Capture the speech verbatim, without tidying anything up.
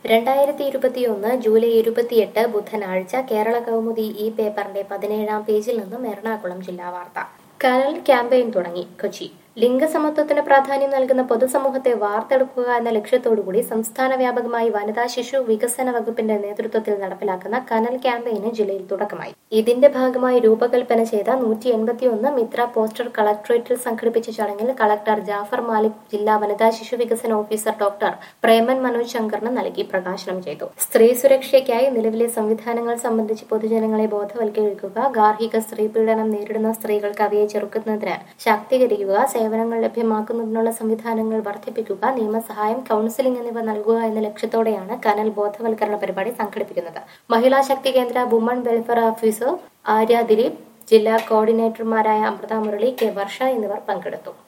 രണ്ടായിരത്തി ഇരുപത്തിയൊന്ന് ജൂലൈ ഇരുപത്തിയെട്ട് ബുധനാഴ്ച കേരള കൗമുദി ഈ പേപ്പറിന്റെ പതിനേഴാം പേജിൽ നിന്നും എറണാകുളം ജില്ലാ വാർത്ത. കനൽ ക്യാമ്പയിൻ തുടങ്ങി കൊച്ചി. ലിംഗസമത്വത്തിന് പ്രാധാന്യം നൽകുന്ന പൊതുസമൂഹത്തെ വാർത്തെടുക്കുക എന്ന ലക്ഷ്യത്തോടുകൂടി സംസ്ഥാന വ്യാപകമായി വനിതാ ശിശു വികസന വകുപ്പിന്റെ നേതൃത്വത്തിൽ നടപ്പിലാക്കുന്ന കനൽ ക്യാമ്പയിന് ജില്ലയിൽ തുടക്കമായി. ഇതിന്റെ ഭാഗമായി രൂപകൽപ്പന ചെയ്ത നൂറ്റി എൺപത്തിയൊന്ന് മിത്ര പോസ്റ്റർ കളക്ടറേറ്റിൽ സംഘടിപ്പിച്ച ചടങ്ങിൽ കളക്ടർ ജാഫർ മാലിക് ജില്ലാ വനിതാ ശിശു വികസന ഓഫീസർ ഡോക്ടർ പ്രേമൻ മനോജ് ശങ്കറിന് നൽകി പ്രകാശനം ചെയ്തു. സ്ത്രീ സുരക്ഷയ്ക്കായി നിലവിലെ സംവിധാനങ്ങൾ സംബന്ധിച്ച് പൊതുജനങ്ങളെ ബോധവൽക്കരിക്കുക, ഗാർഹിക സ്ത്രീ പീഡനം നേരിടുന്ന സ്ത്രീകൾക്ക് അവയെ ചെറുക്കുന്നതിന് ശാക്തീകരിക്കുക, സേവനങ്ങൾ ലഭ്യമാക്കുന്നതിനുള്ള സംവിധാനങ്ങൾ വർദ്ധിപ്പിക്കുക, നിയമസഹായം, കൌൺസിലിംഗ് എന്നിവ നൽകുക എന്ന ലക്ഷ്യത്തോടെയാണ് കനൽ ബോധവൽക്കരണ പരിപാടി സംഘടിപ്പിക്കുന്നത്. Mahila Shakti Kendra woman welfare officer Arya Dileep, ജില്ലാ കോർഡിനേറ്റർമാരായ അമൃത മുരളി, കെ വർഷ എന്നിവർ പങ്കെടുത്തു.